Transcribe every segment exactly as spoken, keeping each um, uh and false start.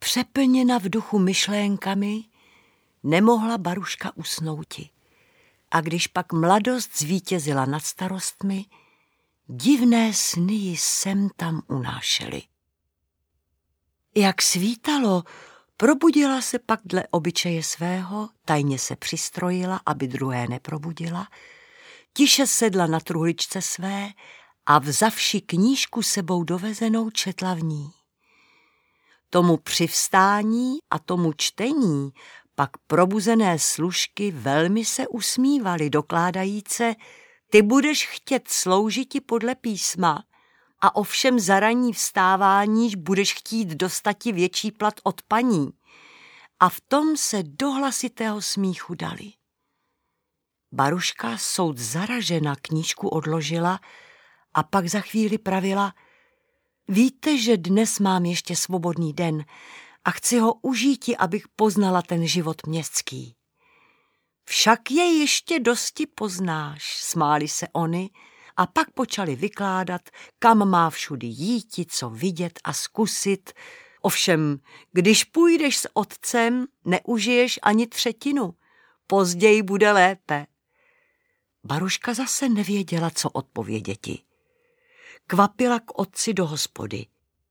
Přeplněna v duchu myšlénkami, nemohla Baruška usnouti. A když pak mladost zvítězila nad starostmi, divné sny ji sem tam unášely. Jak svítalo, probudila se pak dle obyčeje svého, tajně se přistrojila, aby druhé neprobudila, tiše sedla na truhličce své a vzavši knížku sebou dovezenou četla v ní. Tomu přivstání a tomu čtení pak probuzené služky velmi se usmívaly, dokládajíce, ty budeš chtět sloužiti podle písma a ovšem za ranní vstáváníž budeš chtít dostati větší plat od paní. A v tom se do hlasitého smíchu dali. Baruška soud zaražena knížku odložila a pak za chvíli pravila, víte, že dnes mám ještě svobodný den a chci ho užíti, abych poznala ten život městský. Však je ještě dosti poznáš, smáli se oni a pak počali vykládat, kam má všudy jíti, co vidět a zkusit. Ovšem, když půjdeš s otcem, neužiješ ani třetinu, později bude lépe. Baruška zase nevěděla, co odpověděti. Kvapila k otci do hospody.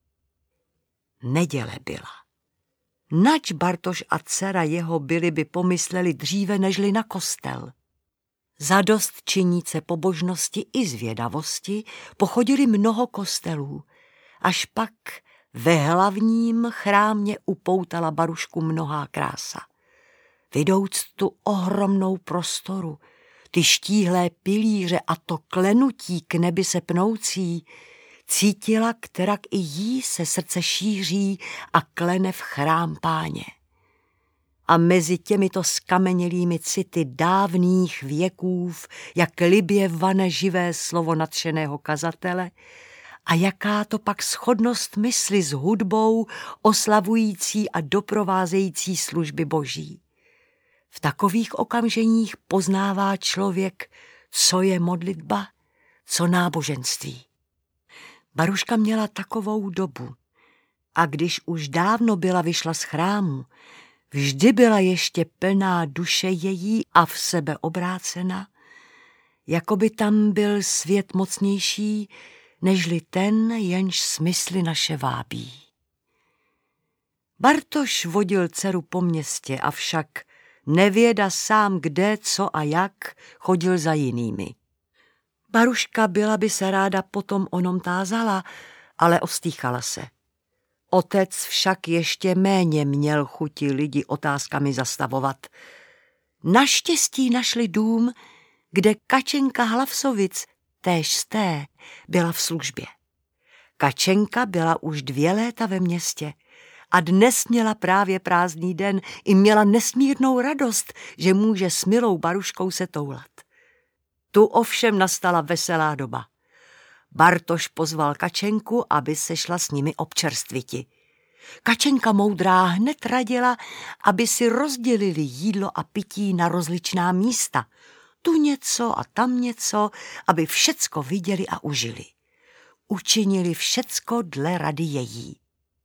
Neděle byla. Nač Bartoš a dcera jeho byli by pomysleli dříve nežli na kostel. Zadost činíce pobožnosti i zvědavosti pochodili mnoho kostelů, až pak ve hlavním chrámě upoutala Barušku mnohá krása. Vidouc tu ohromnou prostoru, ty štíhlé pilíře a to klenutí k nebi se pnoucí, cítila, kterak i jí se srdce šíří a klene v chrám Páně. A mezi těmito skamenělými city dávných věkův, jak libě vane živé slovo nadšeného kazatele, a jaká to pak shodnost mysli s hudbou oslavující a doprovázející služby Boží. V takových okamženích poznává člověk, co je modlitba, co náboženství. Baruška měla takovou dobu a když už dávno byla vyšla z chrámu, vždy byla ještě plná duše její a v sebe obrácena, jako by tam byl svět mocnější, nežli ten, jenž smysly naše vábí. Bartoš vodil dceru po městě, avšak nevěda sám kde, co a jak, chodil za jinými. Baruška byla by se ráda potom onom tázala, ale ostýchala se. Otec však ještě méně měl chuti lidi otázkami zastavovat. Naštěstí našli dům, kde Kačenka Hlavsovic, též z té, byla v službě. Kačenka byla už dvě léta ve městě a dnes měla právě prázdný den i měla nesmírnou radost, že může s milou Baruškou se toulat. Tu ovšem nastala veselá doba. Bartoš pozval Kačenku, aby se šla s nimi občerstviti. Kačenka moudrá hned radila, aby si rozdělili jídlo a pití na rozličná místa. Tu něco a tam něco, aby všecko viděli a užili. Učinili všecko dle rady její.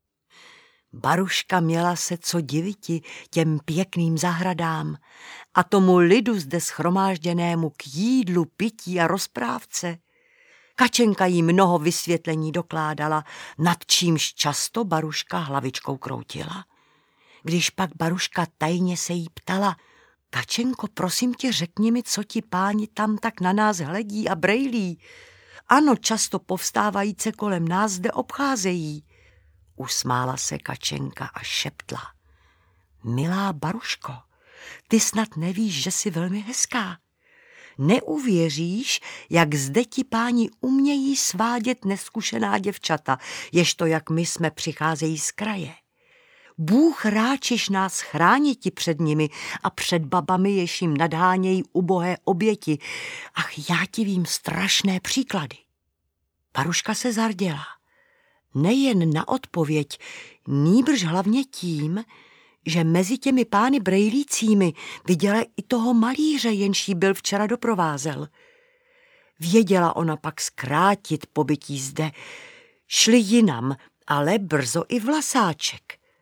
Baruška měla se co diviti těm pěkným zahradám a tomu lidu zde shromážděnému k jídlu, pití a rozprávce. Kačenka jí mnoho vysvětlení dokládala, nad čímž často Baruška hlavičkou kroutila. Když pak Baruška tajně se jí ptala, Kačenko, prosím tě, řekni mi, co ti páni tam tak na nás hledí a brejlí. Ano, často povstávajíce kolem nás zde obcházejí. Usmála se Kačenka a šeptla. Milá Baruško, ty snad nevíš, že jsi velmi hezká. Neuvěříš, jak zde ti páni umějí svádět neskušená děvčata, ježto jak my jsme přicházejí z kraje. Bůh ráčiš nás chrániti před nimi a před babami, jež jim nadhánějí ubohé oběti. Ach, já ti vím strašné příklady. Baruška se zarděla. Nejen na odpověď, nýbrž hlavně tím, že mezi těmi pány brejlícími viděla i toho malíře, jenž jí byl včera doprovázel. Věděla ona pak zkrátit pobytí zde. Šli jinam, ale brzo i vlasáček.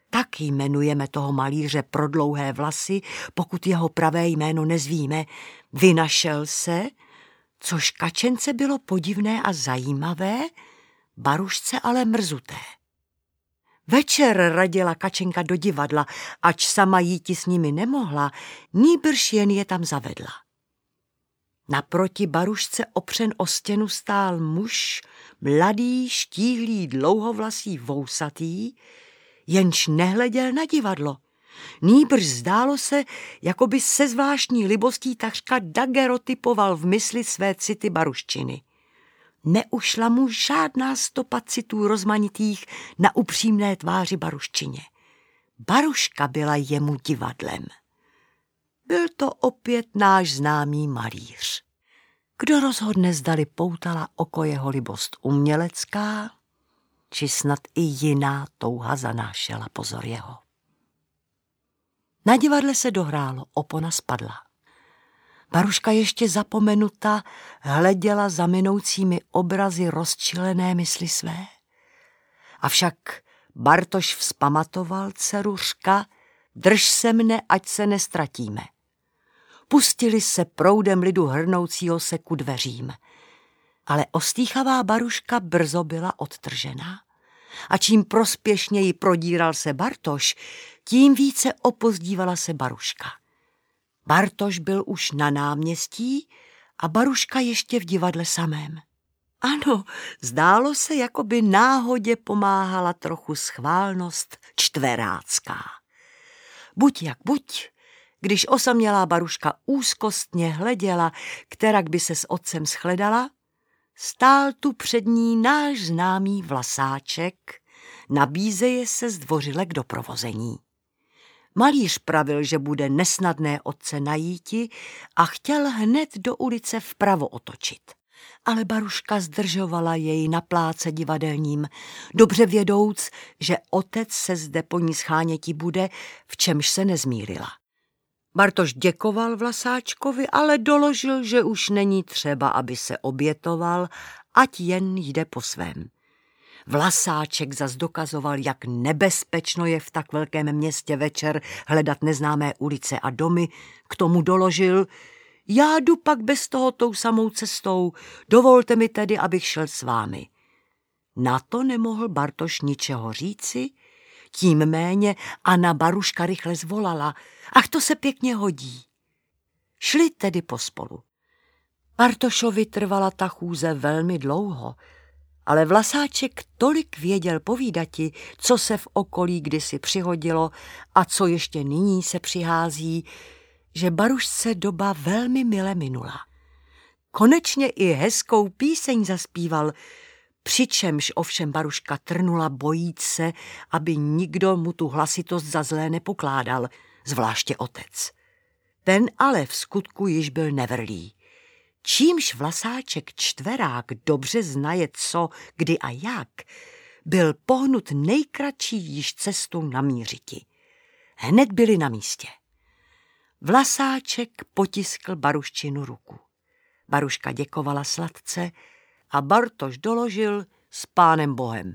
Tak jmenujeme toho malíře pro dlouhé vlasy, pokud jeho pravé jméno nezvíme. Vynašel se, což Kačence bylo podivné a zajímavé, Barušce ale mrzuté. Večer radila Kačenka do divadla, ač sama jíti s nimi nemohla, nýbrž jen je tam zavedla. Naproti Barušce opřen o stěnu stál muž, mladý, štíhlý, dlouhovlasý, vousatý, jenž nehleděl na divadlo. Nýbrž zdálo se, jako by se zvláštní libostí takřka dagerotypoval v mysli své city baruščiny. Neušla mu žádná stopa citů rozmanitých na upřímné tváři Baruščině. Baruška byla jemu divadlem. Byl to opět náš známý malíř. Kdo rozhodne, zdali poutala oko jeho libost umělecká, či snad i jiná touha zanášela pozor jeho. Na divadle se dohrálo, opona spadla. Baruška ještě zapomenuta hleděla za minoucími obrazy rozčilené mysli své. Avšak Bartoš vzpamatoval dceruřka, drž se mne, ať se nestratíme. Pustili se proudem lidu hrnoucího se ku dveřím. Ale ostýchavá Baruška brzo byla odtržená. A čím prospěšněji prodíral se Bartoš, tím více opozdívala se Baruška. Bartoš byl už na náměstí a Baruška ještě v divadle samém. Ano, zdálo se, jako by náhodě pomáhala trochu schválnost čtverácká. Buď jak buď, když osamělá Baruška úzkostně hleděla, kterak by se s otcem shledala, stál tu před ní náš známý Vlasáček, nabízeje se zdvořile k doprovození. Malíř pravil, že bude nesnadné otce najíti a chtěl hned do ulice vpravo otočit. Ale Baruška zdržovala jej na pláce divadelním, dobře vědouc, že otec se zde po ní scháněti bude, v čemž se nezmírila. Bartoš děkoval Vlasáčkovi, ale doložil, že už není třeba, aby se obětoval, ať jen jde po svém. Vlasáček zas dokazoval, jak nebezpečno je v tak velkém městě večer hledat neznámé ulice a domy, k tomu doložil: já jdu pak bez toho tou samou cestou, dovolte mi tedy, abych šel s vámi. Na to nemohl Bartoš ničeho říci, tím méně Anna Baruška rychle zvolala: ach, to se pěkně hodí. Šli tedy pospolu. Bartošovi trvala ta chůze velmi dlouho, ale Vlasáček tolik věděl povídati, co se v okolí kdysi přihodilo a co ještě nyní se přihází, že Barušce doba velmi mile minula. Konečně i hezkou píseň zaspíval, přičemž ovšem Baruška trnula, bojíc se, aby nikdo mu tu hlasitost za zlé nepokládal, zvláště otec. Ten ale v skutku již byl nevrlý. Čímž Vlasáček čtverák dobře znaje co, kdy a jak, byl pohnut nejkratší již cestou namířiti. Hned byli na místě. Vlasáček potiskl Baruščinu ruku. Baruška děkovala sladce a Bartoš doložil: s pánem Bohem.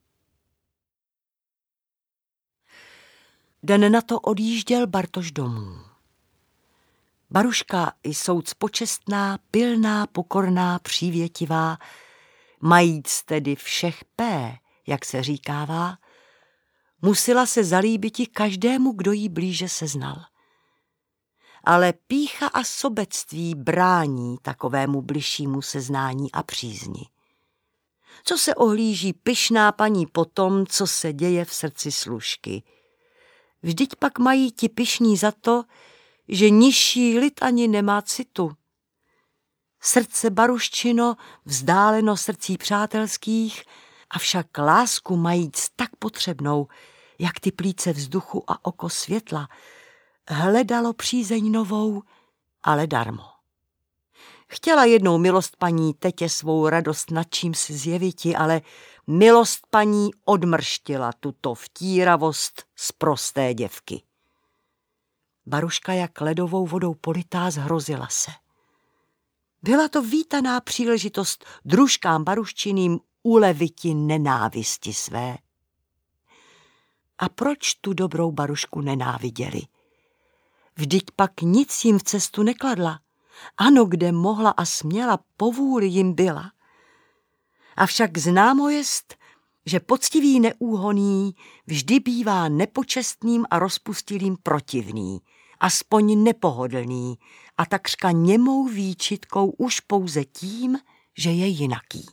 Den na to odjížděl Bartoš domů. Baruška jsouc počestná, pilná, pokorná, přívětivá, majíc tedy všech pé, jak se říkává, musela se zalíbiti každému, kdo jí blíže seznal. Ale pýcha a sobectví brání takovému bližšímu seznání a přízni. Co se ohlíží pyšná paní po tom, co se děje v srdci služky? Vždyť pak mají ti pyšní za to, že nižší lid ani nemá citu. Srdce Baruščino vzdáleno srdcí přátelských, avšak lásku majíc tak potřebnou, jak ty plíce vzduchu a oko světla, hledalo přízeň novou, ale darmo. Chtěla jednou milost paní tetě svou radost nad čím si zjeviti, ale milost paní odmrštila tuto vtíravost z prosté děvky. Baruška jak ledovou vodou politá zhrozila se. Byla to vítaná příležitost družkám Baruščiným uleviti nenávisti své. A proč tu dobrou Barušku nenáviděli? Vždyť pak nic jim v cestu nekladla. Ano, kde mohla a směla, povůli jim byla. Avšak známo jest, že poctivý neúhonný vždy bývá nepočestným a rozpustilým protivný, aspoň nepohodlný a takřka němou výčitkou už pouze tím, že je jinaký.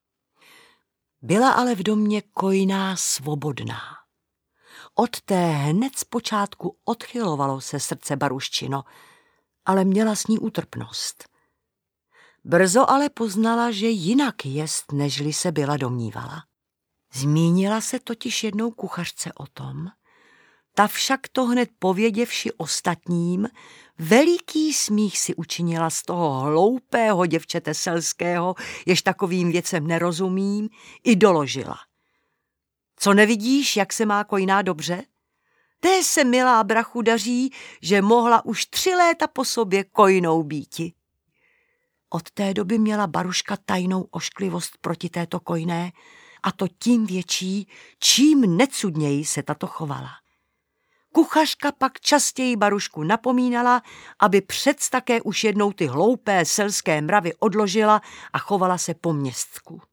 Byla ale v domě Kojná svobodná. Od té hned zpočátku odchylovalo se srdce Baruščino, ale měla s ní útrpnost. Brzo ale poznala, že jinak jest, nežli se byla domnívala. Zmínila se totiž jednou kuchařce o tom, ta však to hned pověděvši ostatním, veliký smích si učinila z toho hloupého děvčete selského, jež takovým věcem nerozumím, i doložila. Co nevidíš, jak se má Kojná dobře? Té se, milá brachu, daří, že mohla už tři léta po sobě Kojnou býti. Od té doby měla Baruška tajnou ošklivost proti této Kojné, a to tím větší, čím necudněji se tato chovala. Kuchařka pak častěji Barušku napomínala, aby přec také už jednou ty hloupé selské mravy odložila a chovala se po městku.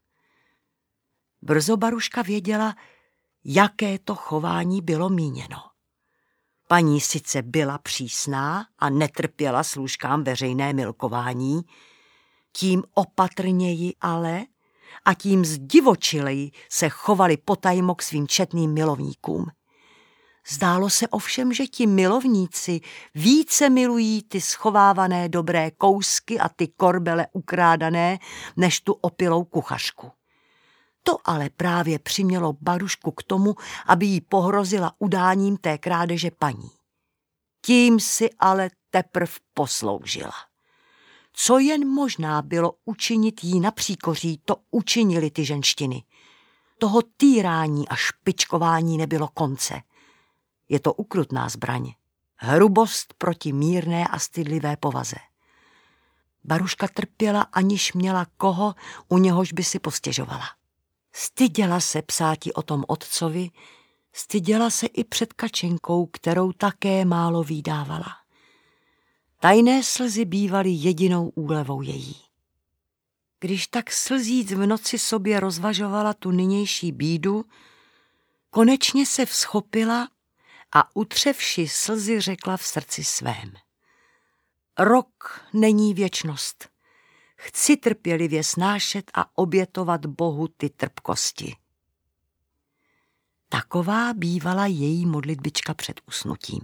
Brzo Baruška věděla, jaké to chování bylo míněno. Paní sice byla přísná a netrpěla služkám veřejné milkování, tím opatrněji ale a tím zdivočileji se chovali potajmo k svým četným milovníkům. Zdálo se ovšem, že ti milovníci více milují ty schovávané dobré kousky a ty korbele ukrádané, než tu opilou kuchařku. To ale právě přimělo Barušku k tomu, aby jí pohrozila udáním té krádeže paní. Tím si ale teprv posloužila. Co jen možná bylo učinit jí na příkoří, to učinili ty ženštiny. Toho týrání a špičkování nebylo konce. Je to ukrutná zbraň, hrubost proti mírné a stydlivé povaze. Baruška trpěla, aniž měla koho, u něhož by si postěžovala. Styděla se psáti o tom otcovi, styděla se i před Kačenkou, kterou také málo vídávala. Tajné slzy bývaly jedinou úlevou její. Když tak slzíc v noci sobě rozvažovala tu nynější bídu, konečně se vzchopila a utřevši slzy řekla v srdci svém. Rok není věčnost. Chci trpělivě snášet a obětovat Bohu ty trpkosti. Taková bývala její modlitbička před usnutím.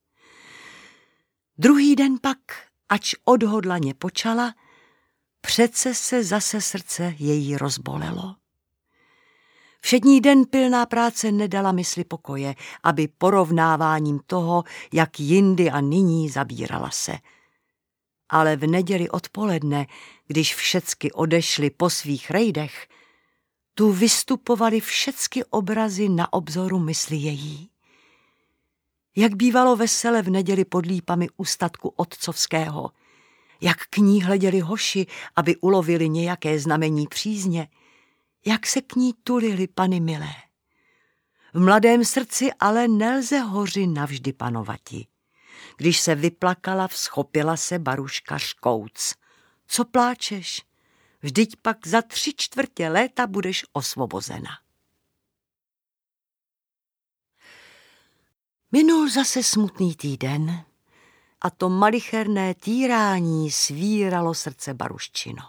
Druhý den pak, ač odhodlaně počala, přece se zase srdce její rozbolelo. Všední den pilná práce nedala mysli pokoje, aby porovnáváním toho, jak jindy a nyní zabírala se. Ale v neděli odpoledne, když všecky odešly po svých rejdech, tu vystupovaly všecky obrazy na obzoru mysli její. Jak bývalo vesele v neděli pod lípami u statku otcovského, jak k ní hleděli hoši, aby ulovili nějaké znamení přízně, jak se k ní tulili pany milé. V mladém srdci ale nelze hoři navždy panovati. Když se vyplakala, vzchopila se Baruška škouc. Co pláčeš? Vždyť pak za tři čtvrtě léta budeš osvobozena. Minul zase smutný týden a to malicherné týrání svíralo srdce Baruščino.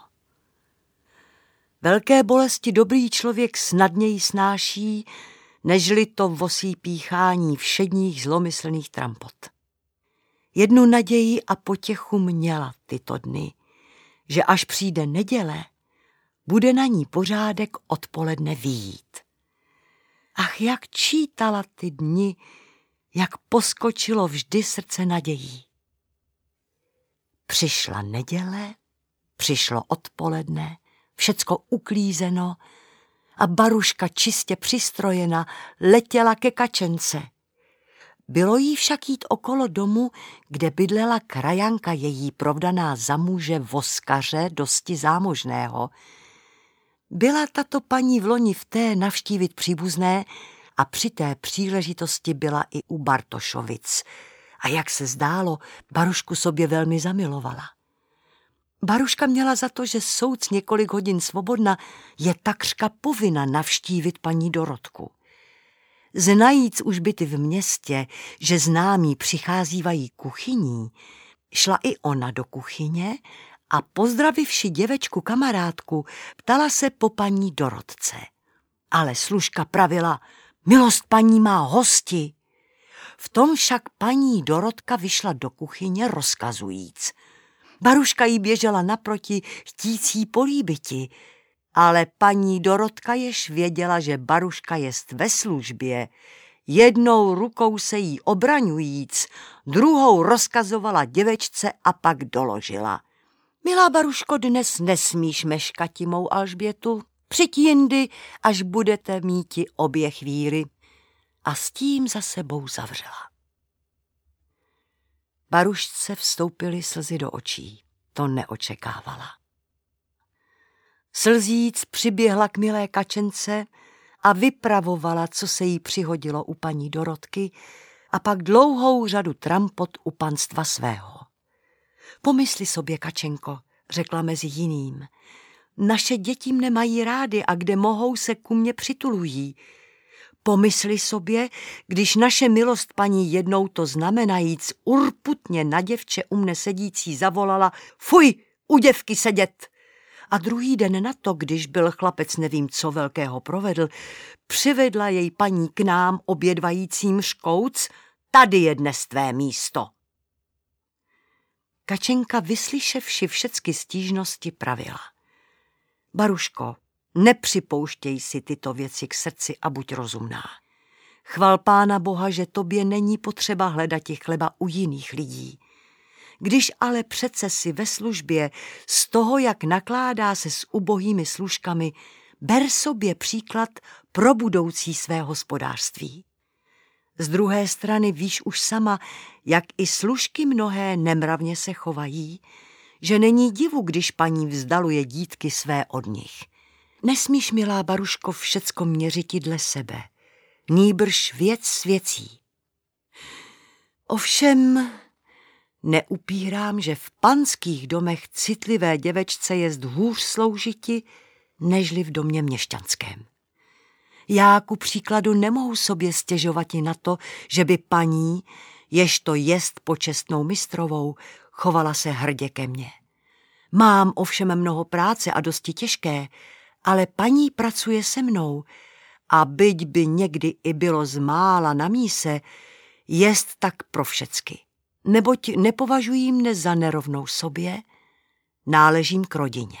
Velké bolesti dobrý člověk snadněji snáší, nežli to vosí píchání všedních zlomyslných trampot. Jednu naději a potěchu měla tyto dny, že až přijde neděle, bude na ní pořádek odpoledne vyjít. Ach, jak čítala ty dny, jak poskočilo vždy srdce nadějí. Přišla neděle, přišlo odpoledne, všecko uklízeno a Baruška čistě přistrojena letěla ke Kačence. Bylo jí však jít okolo domu, kde bydlela krajanka její provdaná za muže voskaře dosti zámožného. Byla tato paní v loni v té navštívit příbuzné a při té příležitosti byla i u Bartošovic. A jak se zdálo, Barušku sobě velmi zamilovala. Baruška měla za to, že soud několik hodin svobodna je takřka povinna navštívit paní Dorotku. Znajíc už byty v městě, že známí přicházívají kuchyní, šla i ona do kuchyně a pozdravivši děvečku kamarádku, ptala se po paní Dorotce. Ale služka pravila, milost paní má hosti. V tom však paní Dorotka vyšla do kuchyně rozkazujíc. Baruška jí běžela naproti, chtící políbiti, ale paní Dorotka jež věděla, že Baruška jest ve službě, jednou rukou se jí obraňujíc, druhou rozkazovala děvečce a pak doložila. Milá Baruško, dnes nesmíš meškati mou Alžbětu, přijď jindy, až budete míti obě chvíli. A s tím za sebou zavřela. Barušce vstoupily slzy do očí. To neočekávala. Slzíc přiběhla k milé Kačence a vypravovala, co se jí přihodilo u paní Dorotky, a pak dlouhou řadu trampot u panstva svého. Pomysli sobě, Kačenko, řekla mezi jiným. Naše děti mne mají rády a kde mohou se ku mně přitulují. Pomysli sobě, když naše milost paní jednou to znamenajíc urputně na děvče u mne sedící zavolala fuj, u děvky sedět. A druhý den na to, když byl chlapec nevím co velkého provedl, přivedla jej paní k nám obědvajícím škouc, tady je dnes tvé místo. Kačenka vyslyševši všecky stížnosti pravila. Baruško, nepřipouštěj si tyto věci k srdci a buď rozumná. Chval Pána Boha, že tobě není potřeba hledat chleba u jiných lidí. Když ale přece si ve službě z toho, jak nakládá se s ubohými služkami, ber sobě příklad pro budoucí své hospodářství. Z druhé strany víš už sama, jak i služky mnohé nemravně se chovají, že není divu, když paní vzdaluje dítky své od nich. Nesmíš, milá Baruško, všecko měřiti dle sebe, nýbrž věc s věcí. Ovšem neupírám, že v panských domech citlivé děvečce jest hůř sloužiti, nežli v domě měšťanském. Já ku příkladu nemohu sobě stěžovati na to, že by paní, jež to jest počestnou mistrovou, chovala se hrdě ke mně. Mám ovšem mnoho práce a dosti těžké, ale paní pracuje se mnou a byť by někdy i bylo zmála na míse, jest tak pro všecky. Neboť nepovažují mne za nerovnou sobě, náležím k rodině.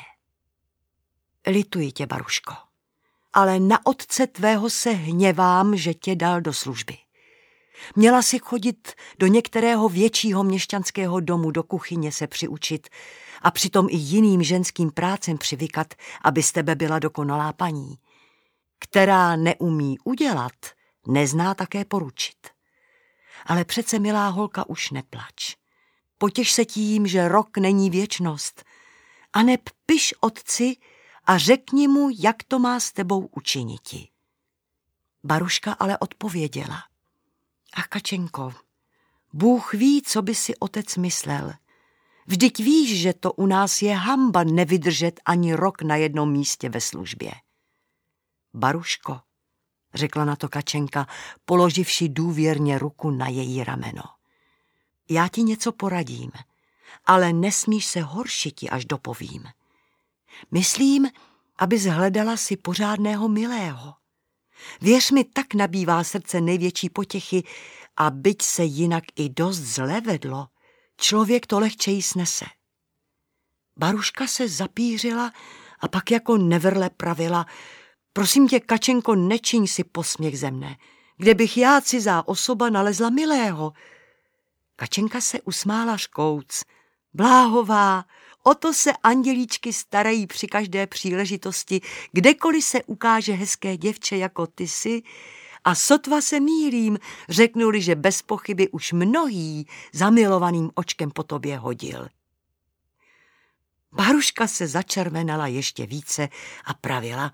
Lituji tě, Baruško, ale na otce tvého se hněvám, že tě dal do služby. Měla si chodit do některého většího měšťanského domu do kuchyně se přiučit a přitom i jiným ženským prácem přivykat, aby z tebe byla dokonalá paní. Která neumí udělat, nezná také poručit. Ale přece, milá holka, už neplač. Potěš se tím, že rok není věčnost. A neb piš otci a řekni mu, jak to má s tebou učiniti. Baruška ale odpověděla. Ach, Kačenko, Bůh ví, co by si otec myslel. Vždyť víš, že to u nás je hamba nevydržet ani rok na jednom místě ve službě. Baruško, řekla na to Kačenka, položivši důvěrně ruku na její rameno. Já ti něco poradím, ale nesmíš se horšiti, až dopovím. Myslím, abys hledala si pořádného milého. Věř mi, tak nabývá srdce největší potěchy a byť se jinak i dost zle vedlo, člověk to lehčeji snese. Baruška se zapířila a pak jako nevrle pravila, prosím tě, Kačenko, nečiň si posměch ze mne, kde bych já cizá osoba nalezla milého. Kačenka se usmála škouc. Bláhová, o to se andělíčky starají při každé příležitosti, kdekoliv se ukáže hezké děvče jako ty jsi, a sotva se mýlím, řeknu-li, že bez pochyby už mnohý zamilovaným očkem po tobě hodil. Baruška se začervenala ještě více a pravila,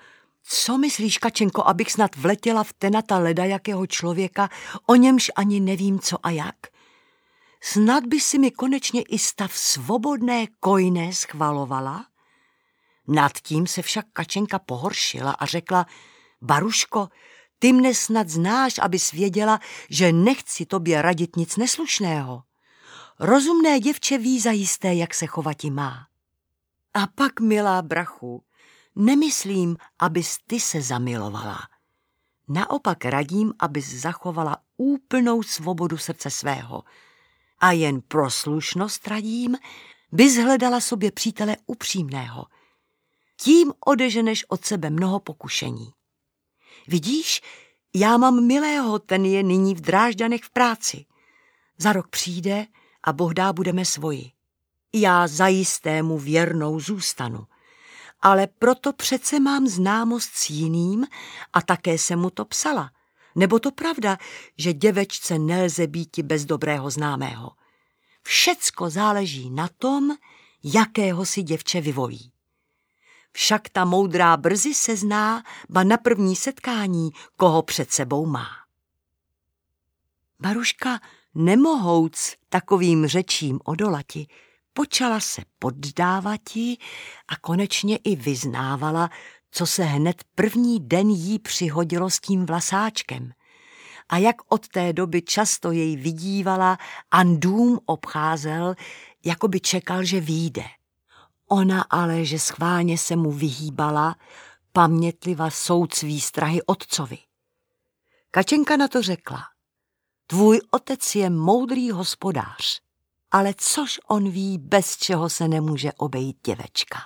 Co myslíš, Kačenko, abych snad vletěla v tenata ledajakého člověka, o němž ani nevím co a jak? Snad by si mi konečně i stav svobodné kojné schvalovala? Nad tím se však Kačenka pohoršila a řekla: Baruško, ty mne snad znáš, abys věděla, že nechci tobě radit nic neslušného. Rozumné děvče ví zajisté, jak se chovati má. A pak, milá brachu, nemyslím, abys ty se zamilovala. Naopak radím, abys zachovala úplnou svobodu srdce svého. A jen pro slušnost radím, bys hledala sobě přítele upřímného. Tím odeženeš od sebe mnoho pokušení. Vidíš, já mám milého, ten je nyní v Drážďanech v práci. Za rok přijde a bohdá budeme svoji. Já zajistému věrnou zůstanu. Ale proto přece mám známost s jiným a také jsem mu to psala. Nebo to pravda, že děvečce nelze býti bez dobrého známého. Všecko záleží na tom, jakého si děvče vyvolí. Však ta moudrá brzy se zná, ba na první setkání, koho před sebou má. Baruška, nemohouc takovým řečím odolati, počala se poddávati a konečně i vyznávala, co se hned první den jí přihodilo s tím vlasáčkem. A jak od té doby často jej vidívala a dům obcházel, jako by čekal, že vyjde. Ona ale, že schválně se mu vyhýbala, pamětliva soud svý strahy otcovi. Kačenka na to řekla: Tvůj otec je moudrý hospodář, ale což on ví, bez čeho se nemůže obejít děvečka.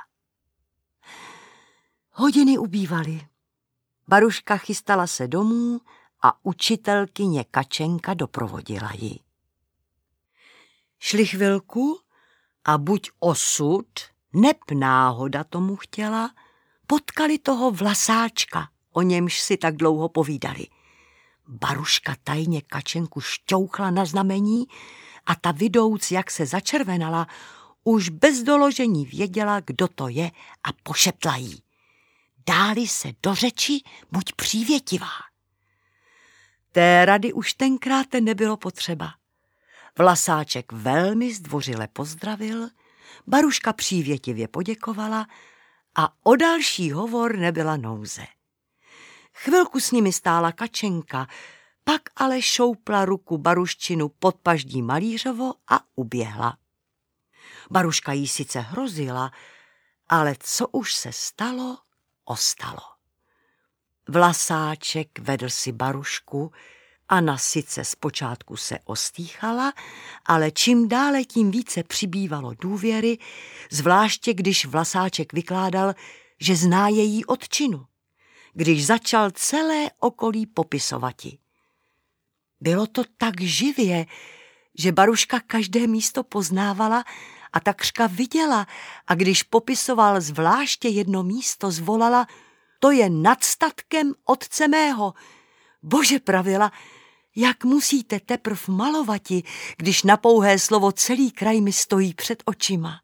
Hodiny ubývaly. Baruška chystala se domů a učitelkyně Kačenka doprovodila ji. Šli chvilku a buď osud, neb náhoda tomu chtěla, potkali toho vlasáčka, o němž si tak dlouho povídali. Baruška tajně Kačenku šťouchla na znamení a ta vidouc, jak se začervenala, už bez doložení věděla, kdo to je a pošeptla jí: Dáli se do řeči, buď přívětivá. Té rady už tenkrát nebylo potřeba. Vlasáček velmi zdvořile pozdravil, Baruška přívětivě poděkovala a o další hovor nebyla nouze. Chvilku s nimi stála Kačenka, pak ale šoupla ruku Baruščinu pod paždí Malířovo a uběhla. Baruška jí sice hrozila, ale co už se stalo, ostalo. Vlasáček vedl si Barušku, Anna sice zpočátku se ostýchala, ale čím dále tím více přibývalo důvěry, zvláště když Vlasáček vykládal, že zná její odčinu, když začal celé okolí popisovati. Bylo to tak živě, že Baruška každé místo poznávala a takřka viděla, a když popisoval zvláště jedno místo, zvolala: To je nad statkem otce mého. Bože, pravila, jak musíte teprv malovati, když na pouhé slovo celý kraj mi stojí před očima.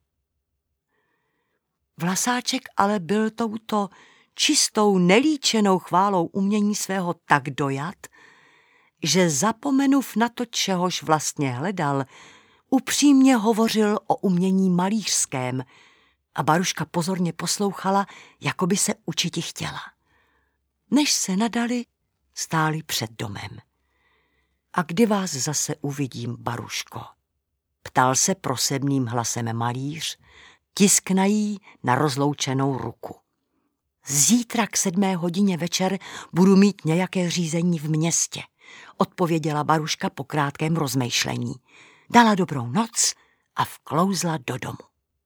Vlasáček ale byl touto čistou, nelíčenou chválou umění svého tak dojat, že zapomenuv na to, čehož vlastně hledal, upřímně hovořil o umění malířském a Baruška pozorně poslouchala, jako by se učiti chtěla. Než se nadali, stáli před domem. A kdy vás zase uvidím, Baruško? Ptal se prosebným hlasem malíř, tisknají na rozloučenou ruku. Zítra k sedmé hodině večer budu mít nějaké řízení v městě, odpověděla Baruška po krátkém rozmýšlení. Dala dobrou noc a vklouzla do domu.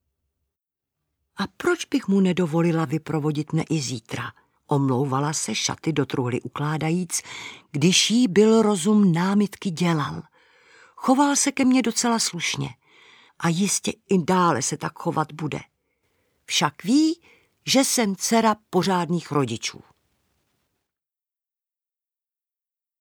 A proč bych mu nedovolila vyprovodit mne i zítra? Omlouvala se, šaty do truhly ukládajíc, když jí byl rozum námitky dělal. Choval se ke mně docela slušně a jistě i dále se tak chovat bude. Však ví, že jsem dcera pořádných rodičů.